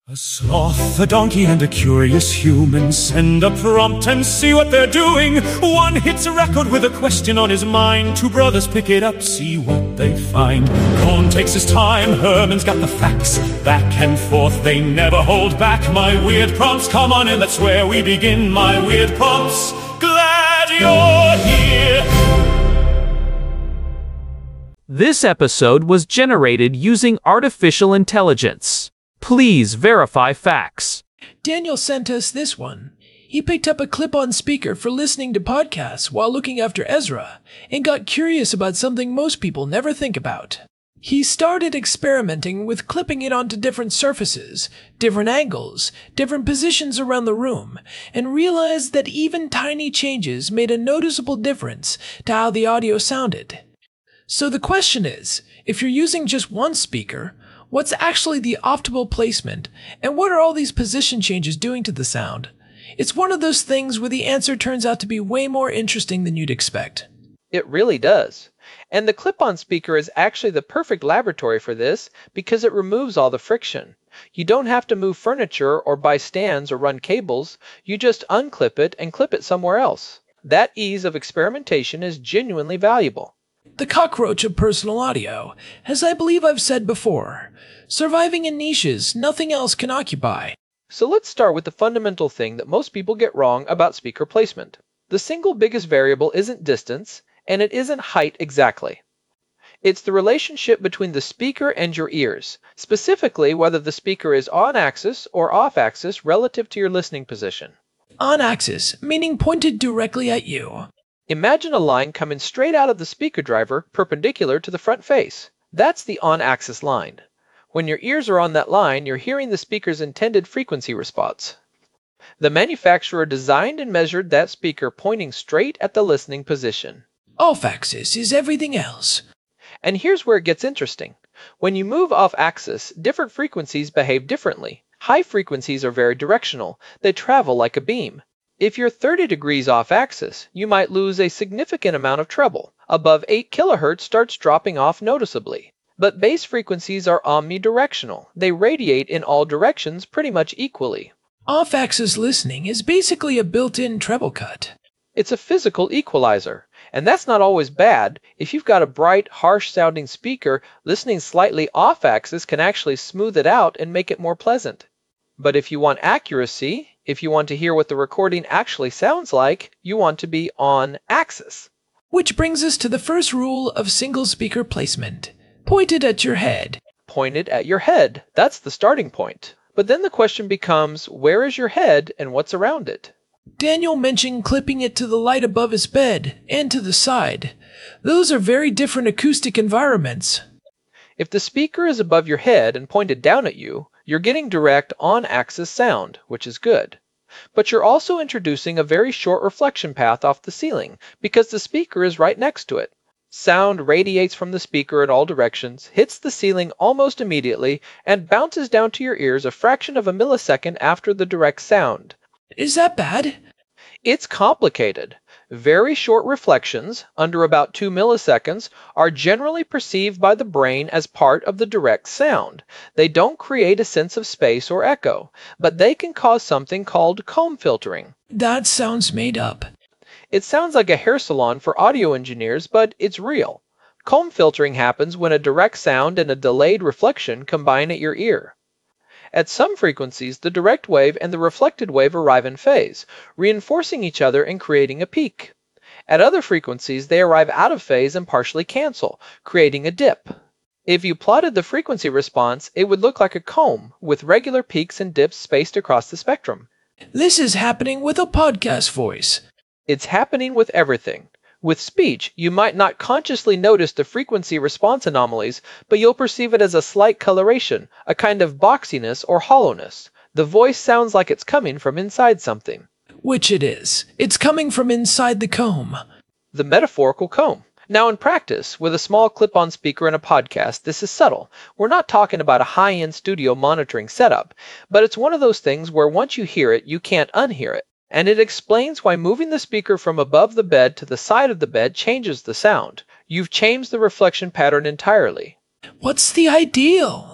A sloth, a donkey, and a curious human send a prompt and see what they're doing. One hits a record with a question on his mind. Two brothers pick it up, see what they find. Cohn takes his time, Herman's got the facts. Back and forth, they never hold back. My weird prompts, come on in, that's where we begin. My weird prompts, glad you're here. This episode was generated using artificial intelligence. Please verify facts. Daniel sent us this one. He picked up a clip-on speaker for listening to podcasts while looking after Ezra and got curious about something most people never think about. He started experimenting with clipping it onto different surfaces, different angles, different positions around the room, and realized that even tiny changes made a noticeable difference to how the audio sounded. So the question is, if you're using just one speaker, what's actually the optimal placement, and what are all these position changes doing to the sound? It's one of those things where the answer turns out to be way more interesting than you'd expect. It really does. And the clip-on speaker is actually the perfect laboratory for this because it removes all the friction. You don't have to move furniture or buy stands or run cables. You just unclip it and clip it somewhere else. That ease of experimentation is genuinely valuable. The cockroach of personal audio, as I believe I've said before, surviving in niches nothing else can occupy. So let's start with the fundamental thing that most people get wrong about speaker placement. The single biggest variable isn't distance, and it isn't height exactly. It's the relationship between the speaker and your ears, specifically whether the speaker is on axis or off axis relative to your listening position. On axis, meaning pointed directly at you. Imagine a line coming straight out of the speaker driver perpendicular to the front face. That's the on-axis line. When your ears are on that line, you're hearing the speaker's intended frequency response. The manufacturer designed and measured that speaker pointing straight at the listening position. Off-axis is everything else. And here's where it gets interesting. When you move off-axis, different frequencies behave differently. High frequencies are very directional. They travel like a beam. If you're 30 degrees off axis, you might lose a significant amount of treble. Above 8 kHz starts dropping off noticeably. But bass frequencies are omnidirectional. They radiate in all directions pretty much equally. Off-axis listening is basically a built-in treble cut. It's a physical equalizer. And that's not always bad. If you've got a bright, harsh-sounding speaker, listening slightly off-axis can actually smooth it out and make it more pleasant. But if you want accuracy, if you want to hear what the recording actually sounds like, you want to be on axis. Which brings us to the first rule of single speaker placement. Pointed at your head. Pointed at your head. That's the starting point. But then the question becomes, where is your head and what's around it? Daniel mentioned clipping it to the light above his bed and to the side. Those are very different acoustic environments. If the speaker is above your head and pointed down at you, you're getting direct on-axis sound, which is good. But you're also introducing a very short reflection path off the ceiling because the speaker is right next to it. Sound radiates from the speaker in all directions, hits the ceiling almost immediately, and bounces down to your ears a fraction of a millisecond after the direct sound. Is that bad? It's complicated. Very short reflections, under about 2 milliseconds, are generally perceived by the brain as part of the direct sound. They don't create a sense of space or echo, but they can cause something called comb filtering. That sounds made up. It sounds like a hair salon for audio engineers, but it's real. Comb filtering happens when a direct sound and a delayed reflection combine at your ear. At some frequencies, the direct wave and the reflected wave arrive in phase, reinforcing each other and creating a peak. At other frequencies, they arrive out of phase and partially cancel, creating a dip. If you plotted the frequency response, it would look like a comb, with regular peaks and dips spaced across the spectrum. This is happening with a podcast voice. It's happening with everything. With speech, you might not consciously notice the frequency response anomalies, but you'll perceive it as a slight coloration, a kind of boxiness or hollowness. The voice sounds like it's coming from inside something. Which it is. It's coming from inside the comb. The metaphorical comb. Now in practice, with a small clip-on speaker and a podcast, this is subtle. We're not talking about a high-end studio monitoring setup, but it's one of those things where once you hear it, you can't unhear it. And it explains why moving the speaker from above the bed to the side of the bed changes the sound. You've changed the reflection pattern entirely. What's the ideal?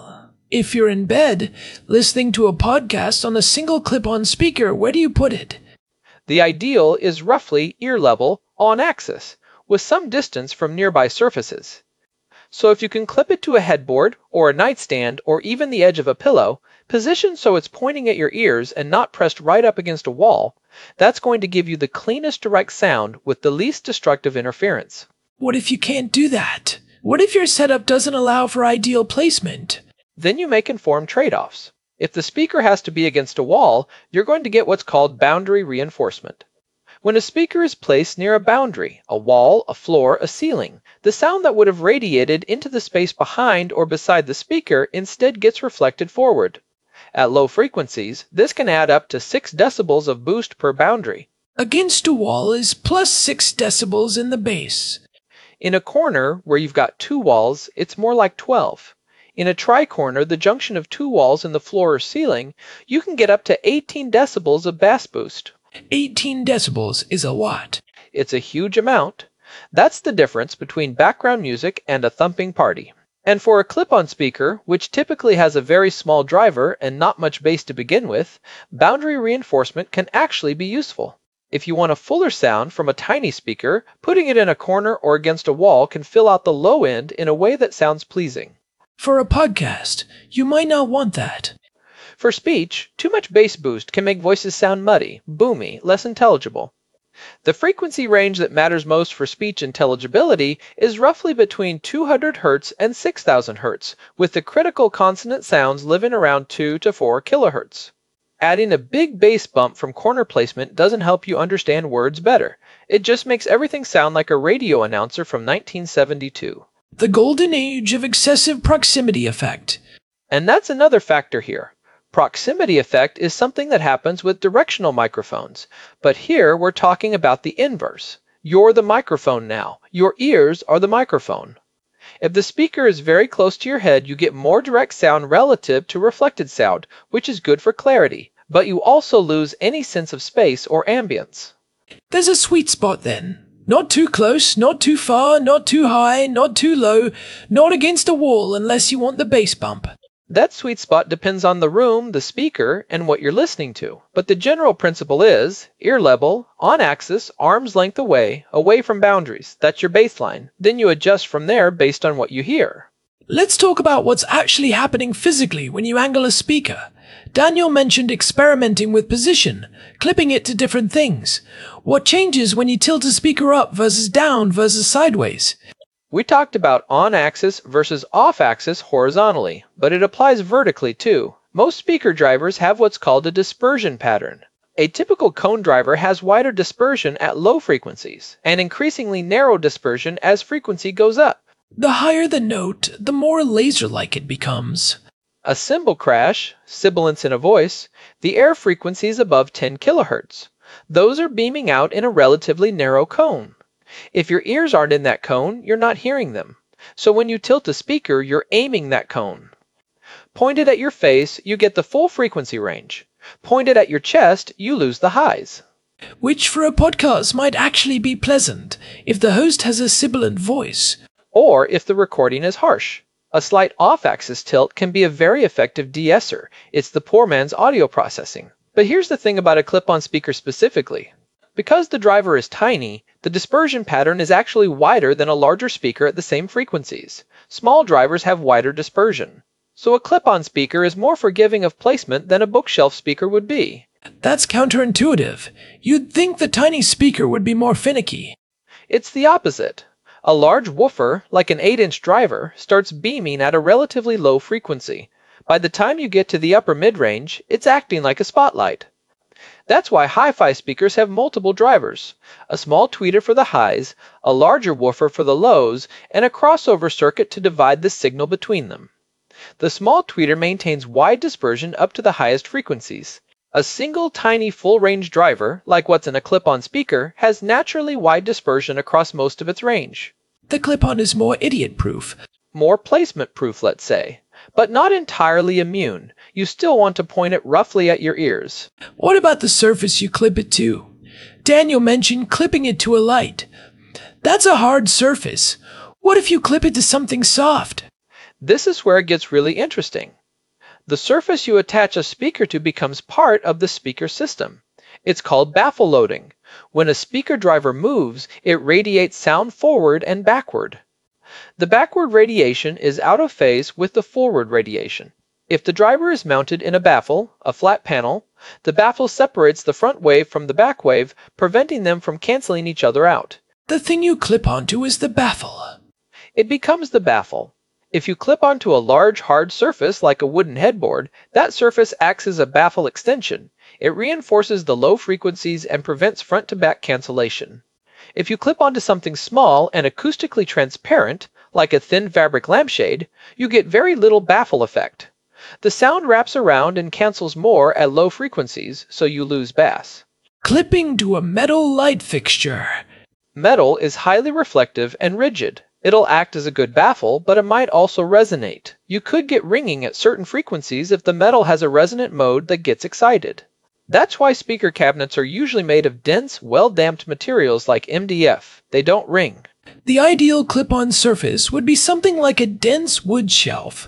If you're in bed, listening to a podcast on a single clip-on speaker, where do you put it? The ideal is roughly ear level on axis, with some distance from nearby surfaces. So if you can clip it to a headboard or a nightstand or even the edge of a pillow, positioned so it's pointing at your ears and not pressed right up against a wall, that's going to give you the cleanest direct sound with the least destructive interference. What if you can't do that? What if your setup doesn't allow for ideal placement? Then you make informed trade-offs. If the speaker has to be against a wall, you're going to get what's called boundary reinforcement. When a speaker is placed near a boundary, a wall, a floor, a ceiling, the sound that would have radiated into the space behind or beside the speaker instead gets reflected forward. At low frequencies, this can add up to 6 decibels of boost per boundary. Against a wall is plus 6 decibels in the bass. In a corner where you've got 2 walls, it's more like 12. In a tri-corner, the junction of 2 walls in the floor or ceiling, you can get up to 18 decibels of bass boost. 18 decibels is a lot. It's a huge amount. That's the difference between background music and a thumping party. And for a clip-on speaker, which typically has a very small driver and not much bass to begin with, boundary reinforcement can actually be useful. If you want a fuller sound from a tiny speaker, putting it in a corner or against a wall can fill out the low end in a way that sounds pleasing. For a podcast, you might not want that. For speech, too much bass boost can make voices sound muddy, boomy, less intelligible. The frequency range that matters most for speech intelligibility is roughly between 200 Hz and 6000 Hz, with the critical consonant sounds living around 2 to 4 kHz. Adding a big bass bump from corner placement doesn't help you understand words better. It just makes everything sound like a radio announcer from 1972. The golden age of excessive proximity effect. And that's another factor here. Proximity effect is something that happens with directional microphones, but here we're talking about the inverse. You're the microphone now. Your ears are the microphone. If the speaker is very close to your head, you get more direct sound relative to reflected sound, which is good for clarity, but you also lose any sense of space or ambience. There's a sweet spot then. Not too close, not too far, not too high, not too low, not against a wall unless you want the bass bump. That sweet spot depends on the room, the speaker, and what you're listening to. But the general principle is ear level, on axis, arm's length away from boundaries. That's your baseline. Then you adjust from there based on what you hear. Let's talk about what's actually happening physically when you angle a speaker. Daniel mentioned experimenting with position, clipping it to different things. What changes when you tilt a speaker up versus down versus sideways? We talked about on-axis versus off-axis horizontally, but it applies vertically too. Most speaker drivers have what's called a dispersion pattern. A typical cone driver has wider dispersion at low frequencies, and increasingly narrow dispersion as frequency goes up. The higher the note, the more laser-like it becomes. A cymbal crash, sibilance in a voice, the air frequency is above 10 kHz. Those are beaming out in a relatively narrow cone. If your ears aren't in that cone, you're not hearing them. So when you tilt a speaker, you're aiming that cone. Pointed at your face, you get the full frequency range. Pointed at your chest, you lose the highs. Which for a podcast might actually be pleasant if the host has a sibilant voice. Or if the recording is harsh. A slight off-axis tilt can be a very effective de-esser. It's the poor man's audio processing. But here's the thing about a clip-on speaker specifically. Because the driver is tiny, the dispersion pattern is actually wider than a larger speaker at the same frequencies. Small drivers have wider dispersion. So a clip-on speaker is more forgiving of placement than a bookshelf speaker would be. That's counterintuitive. You'd think the tiny speaker would be more finicky. It's the opposite. A large woofer, like an 8-inch driver, starts beaming at a relatively low frequency. By the time you get to the upper mid-range, it's acting like a spotlight. That's why hi-fi speakers have multiple drivers, a small tweeter for the highs, a larger woofer for the lows, and a crossover circuit to divide the signal between them. The small tweeter maintains wide dispersion up to the highest frequencies. A single tiny full-range driver, like what's in a clip-on speaker, has naturally wide dispersion across most of its range. The clip-on is more idiot-proof. More placement-proof, let's say. But not entirely immune. You still want to point it roughly at your ears. What about the surface you clip it to? Daniel mentioned clipping it to a light. That's a hard surface. What if you clip it to something soft? This is where it gets really interesting. The surface you attach a speaker to becomes part of the speaker system. It's called baffle loading. When a speaker driver moves, it radiates sound forward and backward. The backward radiation is out of phase with the forward radiation. If the driver is mounted in a baffle, a flat panel, the baffle separates the front wave from the back wave, preventing them from canceling each other out. The thing you clip onto is the baffle. It becomes the baffle. If you clip onto a large hard surface like a wooden headboard, that surface acts as a baffle extension. It reinforces the low frequencies and prevents front-to-back cancellation. If you clip onto something small and acoustically transparent, like a thin fabric lampshade, you get very little baffle effect. The sound wraps around and cancels more at low frequencies, so you lose bass. Clipping to a metal light fixture. Metal is highly reflective and rigid. It'll act as a good baffle, but it might also resonate. You could get ringing at certain frequencies if the metal has a resonant mode that gets excited. That's why speaker cabinets are usually made of dense, well-damped materials like MDF. They don't ring. The ideal clip-on surface would be something like a dense wood shelf,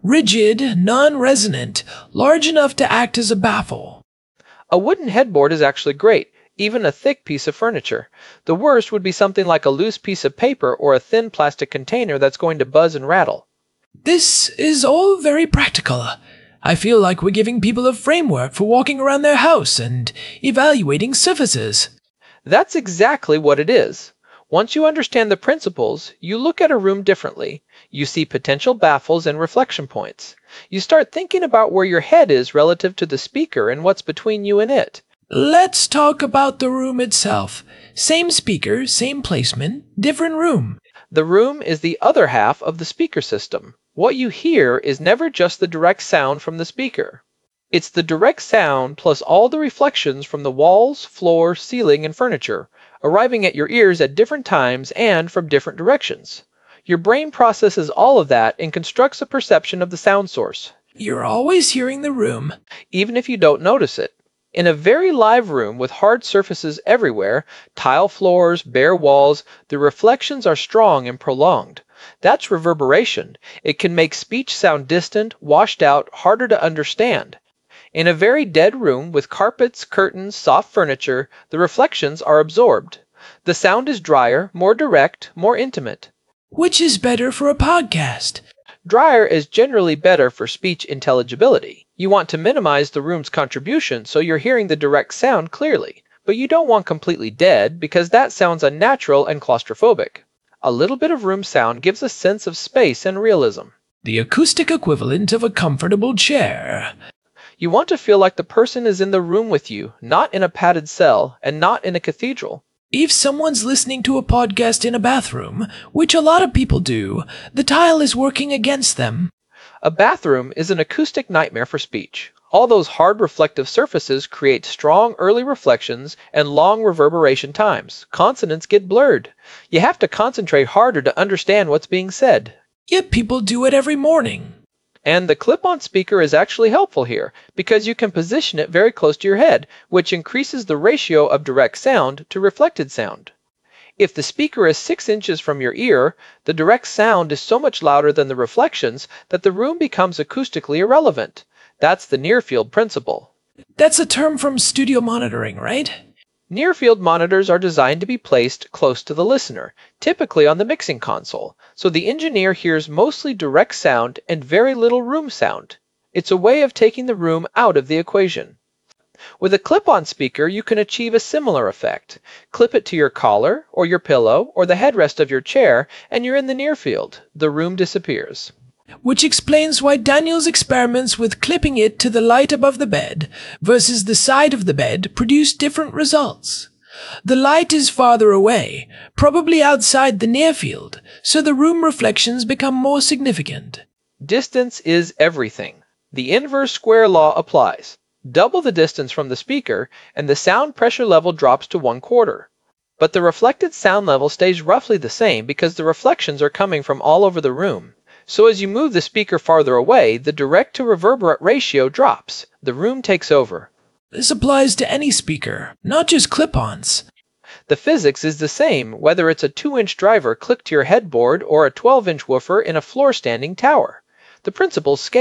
rigid, non-resonant, large enough to act as a baffle. A wooden headboard is actually great, even a thick piece of furniture. The worst would be something like a loose piece of paper or a thin plastic container that's going to buzz and rattle. This is all very practical. I feel like we're giving people a framework for walking around their house and evaluating surfaces. That's exactly what it is. Once you understand the principles, you look at a room differently. You see potential baffles and reflection points. You start thinking about where your head is relative to the speaker and what's between you and it. Let's talk about the room itself. Same speaker, same placement, different room. The room is the other half of the speaker system. What you hear is never just the direct sound from the speaker. It's the direct sound plus all the reflections from the walls, floor, ceiling, and furniture, arriving at your ears at different times and from different directions. Your brain processes all of that and constructs a perception of the sound source. You're always hearing the room. Even if you don't notice it. In a very live room with hard surfaces everywhere, tile floors, bare walls, the reflections are strong and prolonged. That's reverberation. It can make speech sound distant, washed out, harder to understand. In a very dead room with carpets, curtains, soft furniture, the reflections are absorbed. The sound is drier, more direct, more intimate. Which is better for a podcast? Drier is generally better for speech intelligibility. You want to minimize the room's contribution so you're hearing the direct sound clearly, but you don't want completely dead because that sounds unnatural and claustrophobic. A little bit of room sound gives a sense of space and realism. The acoustic equivalent of a comfortable chair. You want to feel like the person is in the room with you, not in a padded cell and not in a cathedral. If someone's listening to a podcast in a bathroom, which a lot of people do, the tile is working against them. A bathroom is an acoustic nightmare for speech. All those hard reflective surfaces create strong early reflections and long reverberation times. Consonants get blurred. You have to concentrate harder to understand what's being said. Yet people do it every morning. And the clip-on speaker is actually helpful here, because you can position it very close to your head, which increases the ratio of direct sound to reflected sound. If the speaker is 6 inches from your ear, the direct sound is so much louder than the reflections that the room becomes acoustically irrelevant. That's the near-field principle. That's a term from studio monitoring, right? Near-field monitors are designed to be placed close to the listener, typically on the mixing console, so the engineer hears mostly direct sound and very little room sound. It's a way of taking the room out of the equation. With a clip-on speaker, you can achieve a similar effect. Clip it to your collar, or your pillow, or the headrest of your chair, and you're in the near field. The room disappears. Which explains why Daniel's experiments with clipping it to the light above the bed versus the side of the bed produce different results. The light is farther away, probably outside the near field, so the room reflections become more significant. Distance is everything. The inverse square law applies. Double the distance from the speaker, and the sound pressure level drops to 1/4. But the reflected sound level stays roughly the same because the reflections are coming from all over the room. So as you move the speaker farther away, the direct to reverberate ratio drops. The room takes over. This applies to any speaker, not just clip-ons. The physics is the same whether it's a 2-inch driver clipped to your headboard or a 12-inch woofer in a floor-standing tower. The principles scale.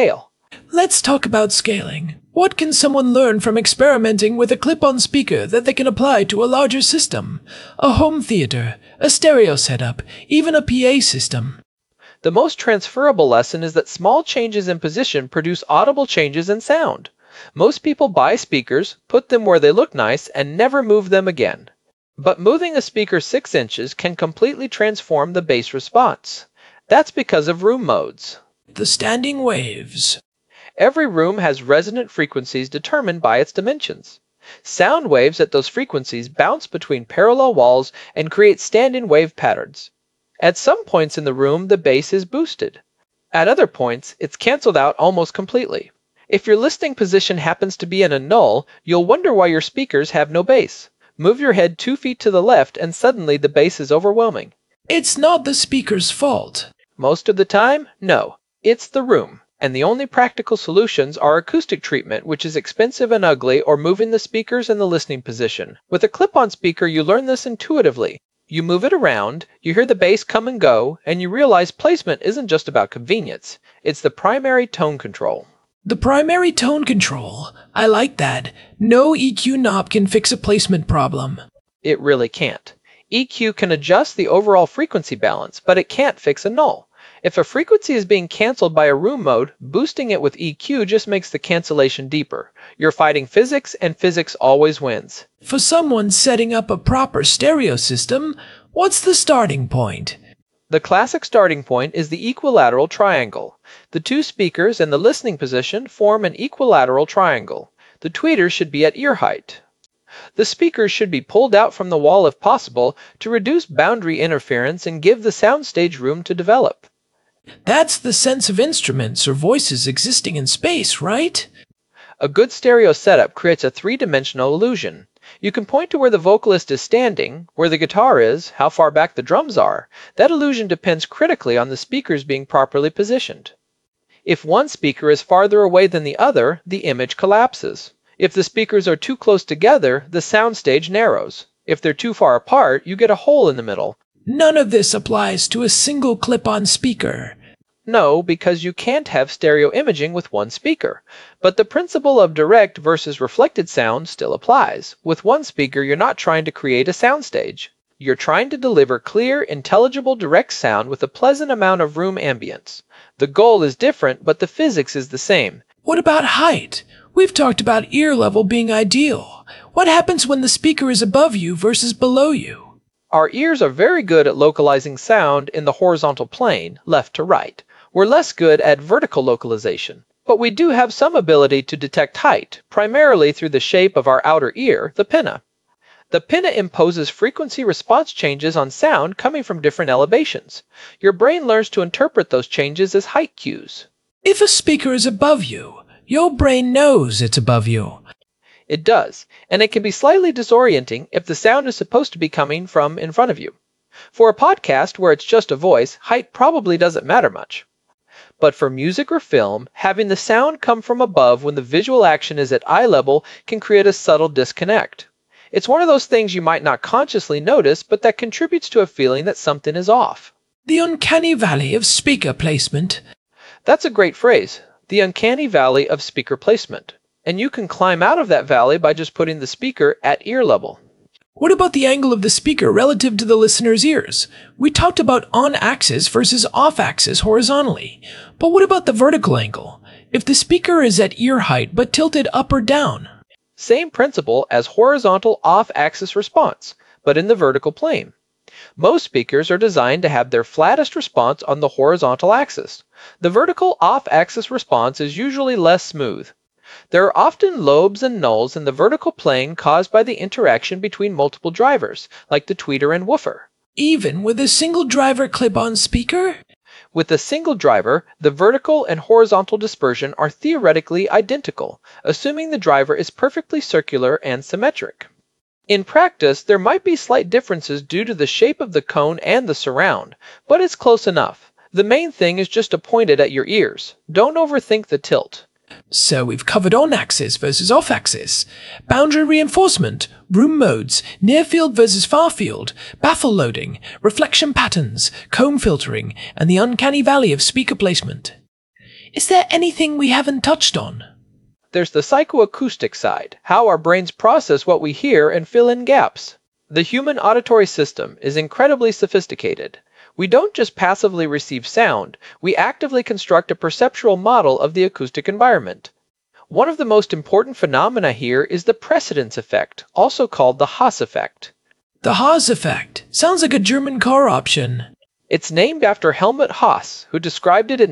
Let's talk about scaling. What can someone learn from experimenting with a clip-on speaker that they can apply to a larger system? A home theater, a stereo setup, even a PA system. The most transferable lesson is that small changes in position produce audible changes in sound. Most people buy speakers, put them where they look nice, and never move them again. But moving a speaker 6 inches can completely transform the bass response. That's because of room modes. The standing waves. Every room has resonant frequencies determined by its dimensions. Sound waves at those frequencies bounce between parallel walls and create standing wave patterns. At some points in the room, the bass is boosted. At other points, it's canceled out almost completely. If your listening position happens to be in a null, you'll wonder why your speakers have no bass. Move your head 2 feet to the left and suddenly the bass is overwhelming. It's not the speaker's fault. Most of the time, no. It's the room. And the only practical solutions are acoustic treatment, which is expensive and ugly, or moving the speakers in the listening position. With a clip-on speaker, you learn this intuitively. You move it around, you hear the bass come and go, and you realize placement isn't just about convenience. It's the primary tone control. The primary tone control. I like that. No EQ knob can fix a placement problem. It really can't. EQ can adjust the overall frequency balance, but it can't fix a null. If a frequency is being canceled by a room mode, boosting it with EQ just makes the cancellation deeper. You're fighting physics, and physics always wins. For someone setting up a proper stereo system, what's the starting point? The classic starting point is the equilateral triangle. The 2 speakers and the listening position form an equilateral triangle. The tweeters should be at ear height. The speakers should be pulled out from the wall if possible to reduce boundary interference and give the soundstage room to develop. That's the sense of instruments or voices existing in space, right? A good stereo setup creates a 3-dimensional illusion. You can point to where the vocalist is standing, where the guitar is, how far back the drums are. That illusion depends critically on the speakers being properly positioned. If one speaker is farther away than the other, the image collapses. If the speakers are too close together, the soundstage narrows. If they're too far apart, you get a hole in the middle. None of this applies to a single clip-on speaker. No, because you can't have stereo imaging with one speaker. But the principle of direct versus reflected sound still applies. With one speaker, you're not trying to create a soundstage. You're trying to deliver clear, intelligible direct sound with a pleasant amount of room ambience. The goal is different, but the physics is the same. What about height? We've talked about ear level being ideal. What happens when the speaker is above you versus below you? Our ears are very good at localizing sound in the horizontal plane, left to right. We're less good at vertical localization, but we do have some ability to detect height, primarily through the shape of our outer ear, the pinna. The pinna imposes frequency response changes on sound coming from different elevations. Your brain learns to interpret those changes as height cues. If a speaker is above you, your brain knows it's above you. It does, and it can be slightly disorienting if the sound is supposed to be coming from in front of you. For a podcast where it's just a voice, height probably doesn't matter much. But for music or film, having the sound come from above when the visual action is at eye level can create a subtle disconnect. It's one of those things you might not consciously notice, but that contributes to a feeling that something is off. The uncanny valley of speaker placement. That's a great phrase, the uncanny valley of speaker placement. And you can climb out of that valley by just putting the speaker at ear level. What about the angle of the speaker relative to the listener's ears? We talked about on-axis versus off-axis horizontally. But what about the vertical angle? If the speaker is at ear height but tilted up or down? Same principle as horizontal off-axis response, but in the vertical plane. Most speakers are designed to have their flattest response on the horizontal axis. The vertical off-axis response is usually less smooth. There are often lobes and nulls in the vertical plane caused by the interaction between multiple drivers, like the tweeter and woofer. Even with a single driver clip-on speaker? With a single driver, the vertical and horizontal dispersion are theoretically identical, assuming the driver is perfectly circular and symmetric. In practice, there might be slight differences due to the shape of the cone and the surround, but it's close enough. The main thing is just to point it at your ears. Don't overthink the tilt. So we've covered on-axis versus off-axis, boundary reinforcement, room modes, near-field versus far-field, baffle loading, reflection patterns, comb filtering, and the uncanny valley of speaker placement. Is there anything we haven't touched on? There's the psychoacoustic side, how our brains process what we hear and fill in gaps. The human auditory system is incredibly sophisticated. We don't just passively receive sound, we actively construct a perceptual model of the acoustic environment. One of the most important phenomena here is the precedence effect, also called the Haas effect. The Haas effect. Sounds like a German car option. It's named after Helmut Haas, who described it in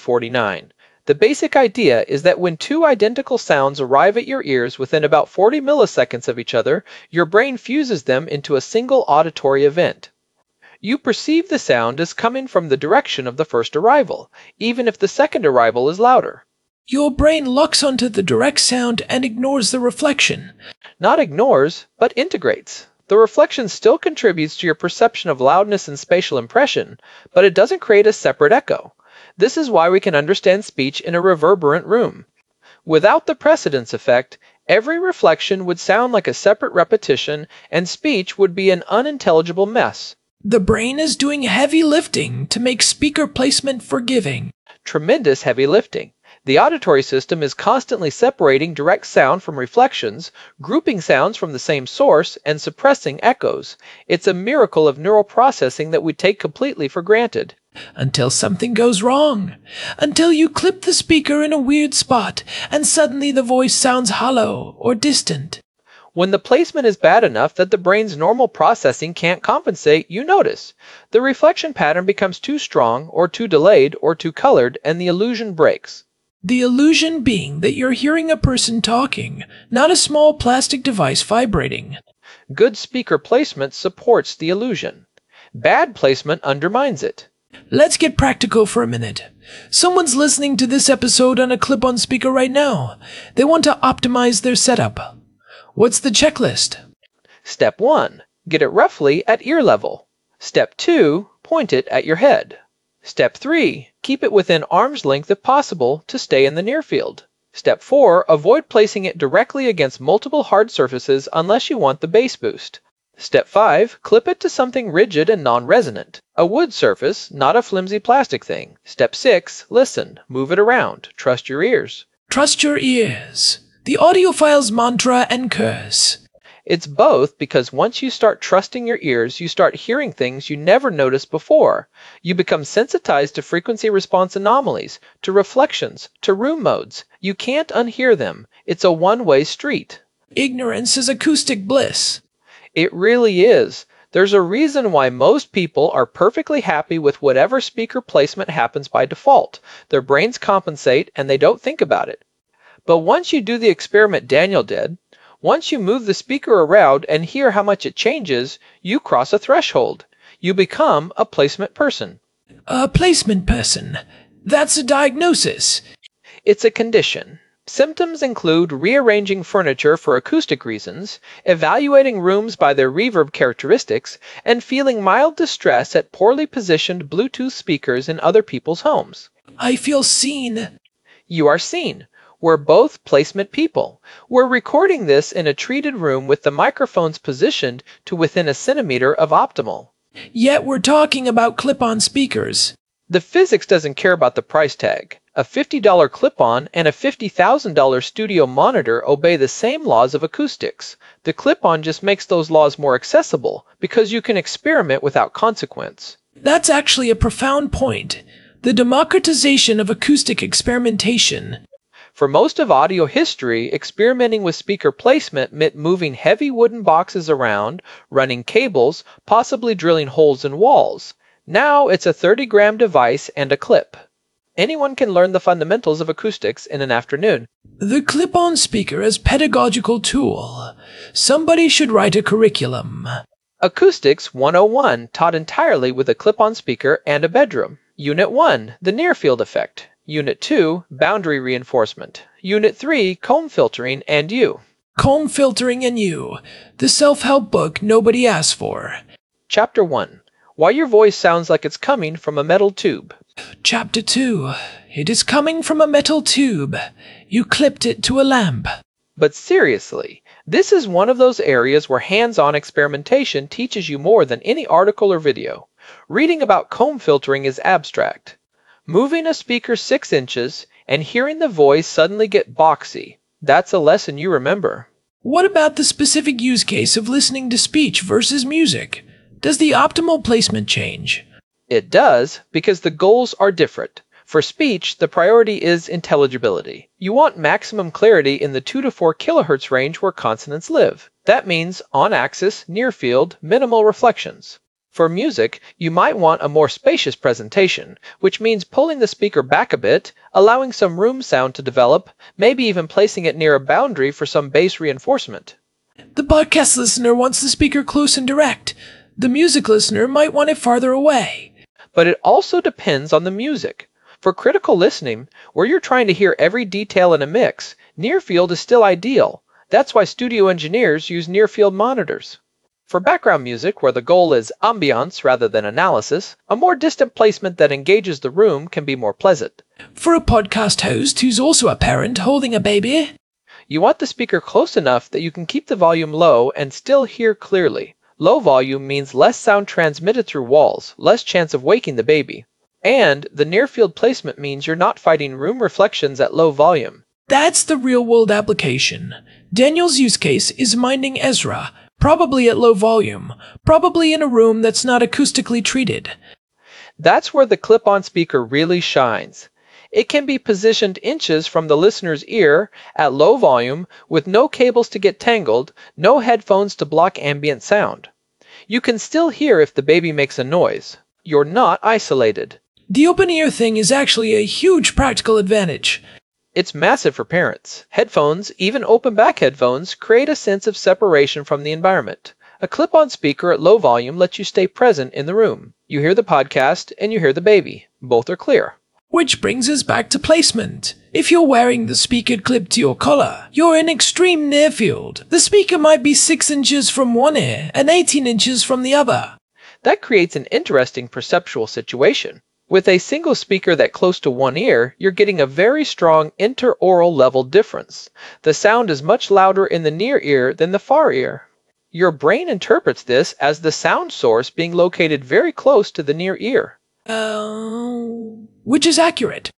1949. The basic idea is that when two identical sounds arrive at your ears within about 40 milliseconds of each other, your brain fuses them into a single auditory event. You perceive the sound as coming from the direction of the first arrival, even if the second arrival is louder. Your brain locks onto the direct sound and ignores the reflection. Not ignores, but integrates. The reflection still contributes to your perception of loudness and spatial impression, but it doesn't create a separate echo. This is why we can understand speech in a reverberant room. Without the precedence effect, every reflection would sound like a separate repetition, and speech would be an unintelligible mess. The brain is doing heavy lifting to make speaker placement forgiving. Tremendous heavy lifting. The auditory system is constantly separating direct sound from reflections, grouping sounds from the same source, and suppressing echoes. It's a miracle of neural processing that we take completely for granted. Until something goes wrong. Until you clip the speaker in a weird spot, and suddenly the voice sounds hollow or distant. When the placement is bad enough that the brain's normal processing can't compensate, you notice. The reflection pattern becomes too strong, or too delayed, or too colored, and the illusion breaks. The illusion being that you're hearing a person talking, not a small plastic device vibrating. Good speaker placement supports the illusion. Bad placement undermines it. Let's get practical for a minute. Someone's listening to this episode on a clip-on speaker right now. They want to optimize their setup. What's the checklist? Step 1. Get it roughly at ear level. Step 2. Point it at your head. Step 3. Keep it within arm's length if possible to stay in the near field. Step 4. Avoid placing it directly against multiple hard surfaces unless you want the bass boost. Step 5. Clip it to something rigid and non-resonant. A wood surface, not a flimsy plastic thing. Step 6. Listen. Move it around. Trust your ears. Trust your ears. The audiophile's mantra and curse. It's both, because once you start trusting your ears, you start hearing things you never noticed before. You become sensitized to frequency response anomalies, to reflections, to room modes. You can't unhear them. It's a one-way street. Ignorance is acoustic bliss. It really is. There's a reason why most people are perfectly happy with whatever speaker placement happens by default. Their brains compensate and they don't think about it. But once you do the experiment Daniel did, once you move the speaker around and hear how much it changes, you cross a threshold. You become a placement person. A placement person. That's a diagnosis. It's a condition. Symptoms include rearranging furniture for acoustic reasons, evaluating rooms by their reverb characteristics, and feeling mild distress at poorly positioned Bluetooth speakers in other people's homes. I feel seen. You are seen. We're both placement people. We're recording this in a treated room with the microphones positioned to within a centimeter of optimal. Yet we're talking about clip-on speakers. The physics doesn't care about the price tag. A $50 clip-on and a $50,000 studio monitor obey the same laws of acoustics. The clip-on just makes those laws more accessible because you can experiment without consequence. That's actually a profound point. The democratization of acoustic experimentation. For most of audio history, experimenting with speaker placement meant moving heavy wooden boxes around, running cables, possibly drilling holes in walls. Now it's a 30-gram device and a clip. Anyone can learn the fundamentals of acoustics in an afternoon. The clip-on speaker as pedagogical tool. Somebody should write a curriculum. Acoustics 101, taught entirely with a clip-on speaker and a bedroom. Unit 1, the near-field effect. Unit 2, boundary reinforcement. Unit 3, comb filtering and you. Comb filtering and you. The self-help book nobody asked for. Chapter 1, why your voice sounds like it's coming from a metal tube. Chapter 2, it is coming from a metal tube. You clipped it to a lamp. But seriously, this is one of those areas where hands-on experimentation teaches you more than any article or video. Reading about comb filtering is abstract. Moving a speaker 6 inches, and hearing the voice suddenly get boxy. That's a lesson you remember. What about the specific use case of listening to speech versus music? Does the optimal placement change? It does, because the goals are different. For speech, the priority is intelligibility. You want maximum clarity in the 2 to 4 kHz range where consonants live. That means on-axis, near-field, minimal reflections. For music, you might want a more spacious presentation, which means pulling the speaker back a bit, allowing some room sound to develop, maybe even placing it near a boundary for some bass reinforcement. The podcast listener wants the speaker close and direct. The music listener might want it farther away. But it also depends on the music. For critical listening, where you're trying to hear every detail in a mix, near-field is still ideal. That's why studio engineers use near-field monitors. For background music, where the goal is ambiance rather than analysis, a more distant placement that engages the room can be more pleasant. For a podcast host who's also a parent holding a baby, You want the speaker close enough that you can keep the volume low and still hear clearly. Low volume means less sound transmitted through walls, less chance of waking the baby. And the near-field placement means you're not fighting room reflections at low volume. that's the real-world application. Daniel's use case is minding Ezra, probably at low volume, probably in a room that's not acoustically treated. That's where the clip-on speaker really shines. It can be positioned inches from the listener's ear at low volume with no cables to get tangled, no headphones to block ambient sound. You can still hear if the baby makes a noise. You're not isolated. The open ear thing is actually a huge practical advantage. It's massive for parents. Headphones, even open back headphones, create a sense of separation from the environment. A clip-on speaker at low volume lets you stay present in the room. You hear the podcast and you hear the baby. Both are clear. Which brings us back to placement. If you're wearing the speaker clipped to your collar, you're in extreme near field. The speaker might be 6 inches from one ear and 18 inches from the other. That creates an interesting perceptual situation. With a single speaker that close to one ear, you're getting a very strong interaural level difference. The sound is much louder in the near ear than the far ear. Your brain interprets this as the sound source being located very close to the near ear. Which is accurate.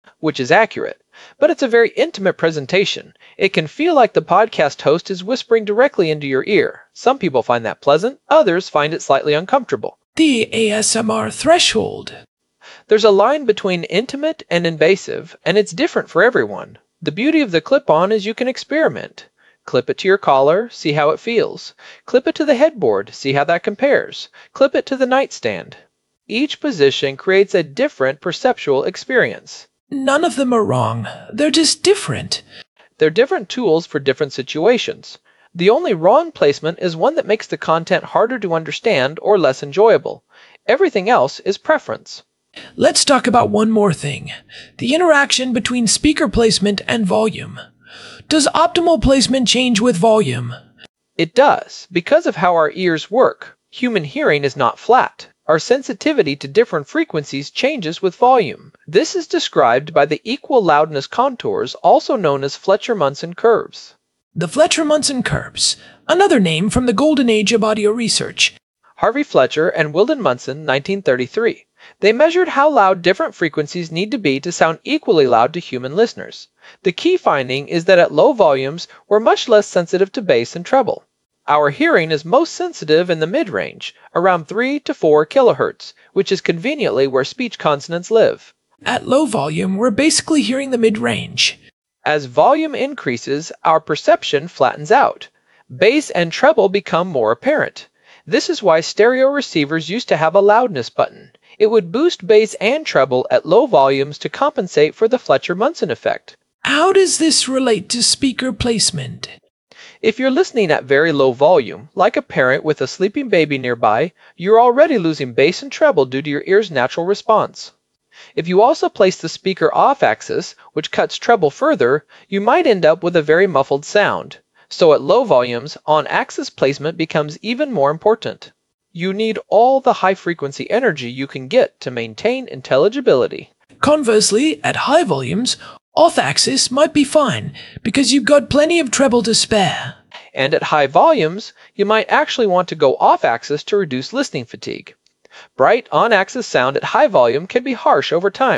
But it's a very intimate presentation. It can feel like the podcast host is whispering directly into your ear. Some people find that pleasant, others find it slightly uncomfortable. The ASMR threshold. There's a line between intimate and invasive, and it's different for everyone. The beauty of the clip-on is you can experiment. Clip it to your collar, see how it feels. Clip it to the headboard, see how that compares. Clip it to the nightstand. Each position creates a different perceptual experience. None of them are wrong. They're just different. They're different tools for different situations. The only wrong placement is one that makes the content harder to understand or less enjoyable. Everything else is preference. Let's talk about one more thing. The interaction between speaker placement and volume. Does optimal placement change with volume? It does, because of how our ears work. Human hearing is not flat. Our sensitivity to different frequencies changes with volume. This is described by the equal loudness contours, also known as Fletcher-Munson curves. The Fletcher-Munson curves, another name from the golden age of audio research. Harvey Fletcher and Wilden Munson, 1933. They measured how loud different frequencies need to be to sound equally loud to human listeners. The key finding is that at low volumes, we're much less sensitive to bass and treble. Our hearing is most sensitive in the mid-range, around 3 to 4 kHz, which is conveniently where speech consonants live. At low volume, we're basically hearing the mid-range. As volume increases, our perception flattens out. Bass and treble become more apparent. This is why stereo receivers used to have a loudness button. It would boost bass and treble at low volumes to compensate for the Fletcher-Munson effect. How does this relate to speaker placement? If you're listening at very low volume, like a parent with a sleeping baby nearby, you're already losing bass and treble due to your ear's natural response. If you also place the speaker off-axis, which cuts treble further, you might end up with a very muffled sound. So at low volumes, on-axis placement becomes even more important. You need all the high-frequency energy you can get to maintain intelligibility. Conversely, at high volumes, off-axis might be fine, because you've got plenty of treble to spare. And at high volumes, you might actually want to go off-axis to reduce listening fatigue. Bright on-axis sound at high volume can be harsh over time.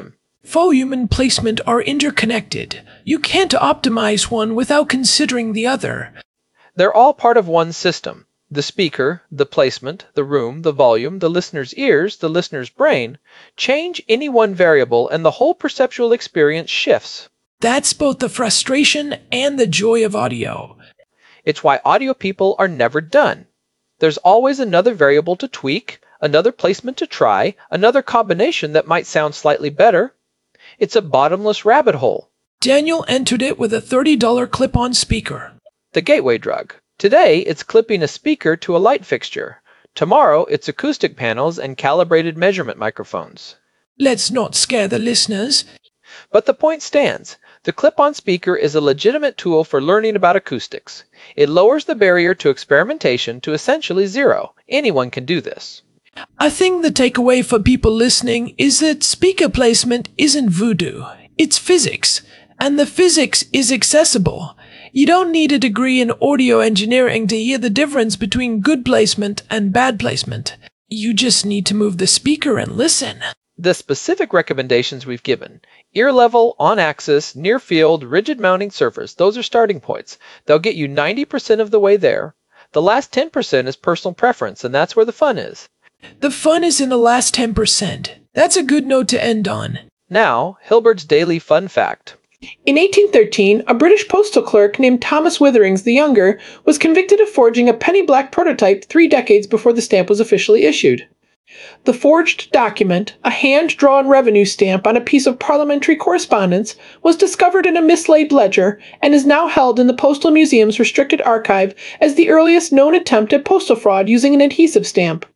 Volume and placement are interconnected. You can't optimize one without considering the other. They're all part of one system. The speaker, the placement, the room, the volume, the listener's ears, the listener's brain. Change any one variable and the whole perceptual experience shifts. That's both the frustration and the joy of audio. It's why audio people are never done. There's always another variable to tweak, another placement to try, another combination that might sound slightly better. It's a bottomless rabbit hole. Daniel entered it with a $30 clip-on speaker. The gateway drug. Today, it's clipping a speaker to a light fixture. Tomorrow, it's acoustic panels and calibrated measurement microphones. Let's not scare the listeners. But the point stands. The clip-on speaker is a legitimate tool for learning about acoustics. It lowers the barrier to experimentation to essentially zero. Anyone can do this. I think the takeaway for people listening is that speaker placement isn't voodoo. It's physics. And the physics is accessible. You don't need a degree in audio engineering to hear the difference between good placement and bad placement. You just need to move the speaker and listen. The specific recommendations we've given, ear level, on axis, near field, rigid mounting surface, those are starting points. They'll get you 90% of the way there. The last 10% is personal preference, and that's where the fun is. The fun is in the last 10%. That's a good note to end on. Now, Hilbert's Daily Fun Fact. In 1813, a British postal clerk named Thomas Witherings the Younger was convicted of forging a penny black prototype 3 decades before the stamp was officially issued. The forged document, a hand-drawn revenue stamp on a piece of parliamentary correspondence, was discovered in a mislaid ledger and is now held in the Postal Museum's restricted archive as the earliest known attempt at postal fraud using an adhesive stamp.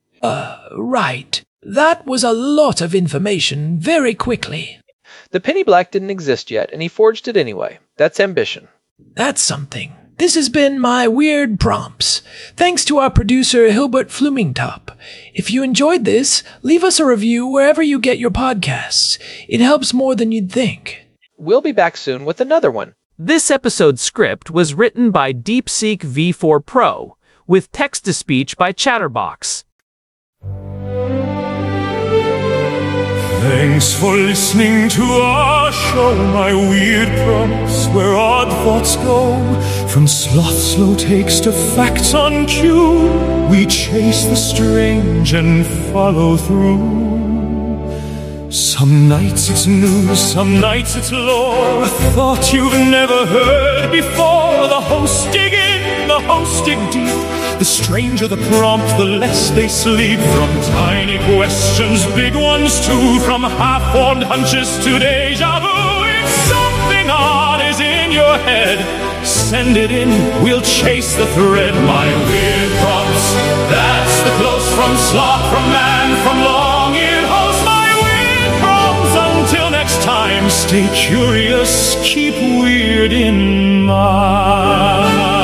Right. That was a lot of information very quickly. The penny black didn't exist yet, and he forged it anyway. That's ambition. That's something. This has been my Weird Prompts. Thanks to our producer, Hilbert Flumingtop. If you enjoyed this, leave us a review wherever you get your podcasts. It helps more than you'd think. We'll be back soon with another one. This episode's script was written by DeepSeek V4 Pro, with text-to-speech by Chatterbox. Thanks for listening to our show, my weird prompts, where odd thoughts go. From sloth slow takes to facts on cue, we chase the strange and follow through. Some nights it's news, some nights it's lore, a thought you've never heard before. The hosts dig in, the hosts dig deep. The stranger the prompt, the less they sleep. From tiny questions, big ones too. From half-formed hunches to deja vu. If something odd is in your head, send it in, we'll chase the thread. My weird prompts, that's the close from sloth, from man, from long-eared host. My weird prompts, until next time, stay curious, keep weird in mind.